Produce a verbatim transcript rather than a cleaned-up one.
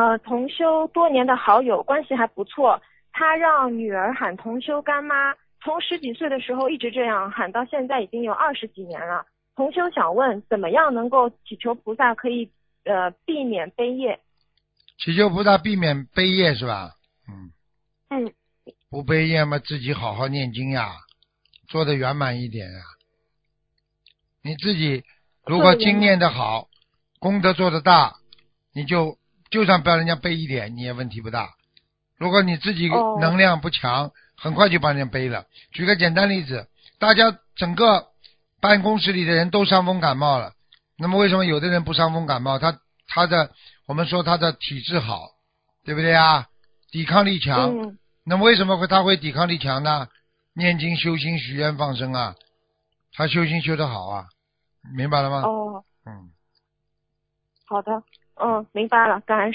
呃同修多年的好友，关系还不错。他让女儿喊同修干妈，从十几岁的时候一直这样喊到现在，已经有二十几年了。同修想问，怎么样能够祈求菩萨可以呃避免悲业？ 祈求菩萨避免悲业是吧？嗯。 嗯。 不悲业嘛，自己好好念经呀，做得圆满一点呀。你自己如果经念得好，功德做得大，你就就算不要人家背一点，你也问题不大。如果你自己能量不强，哦、很快就把人家背了。举个简单例子，大家整个办公室里的人都伤风感冒了，那么为什么有的人不伤风感冒？他他的我们说他的体质好，对不对啊？抵抗力强。 嗯。 那么为什么会他会抵抗力强呢？念经修心许愿放生啊，他修心修得好啊，明白了吗？ 哦。 嗯。 好的，嗯，明白了，感恩。